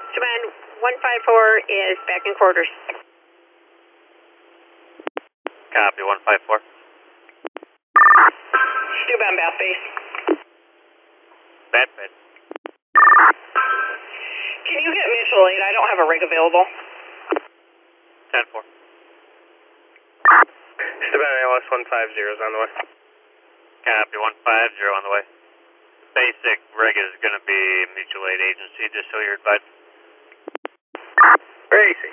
Command 154 is back in quarters. Copy, 154. Dewbound Bath Base. Bad bed. Can you get Mitchell 8? I don't have a rig available. 10-4. Dewbound ALS 150 is on the way. Copy, 150 on the way. Basic rig is going to be mutual aid agency, just so you're advised. Where is he?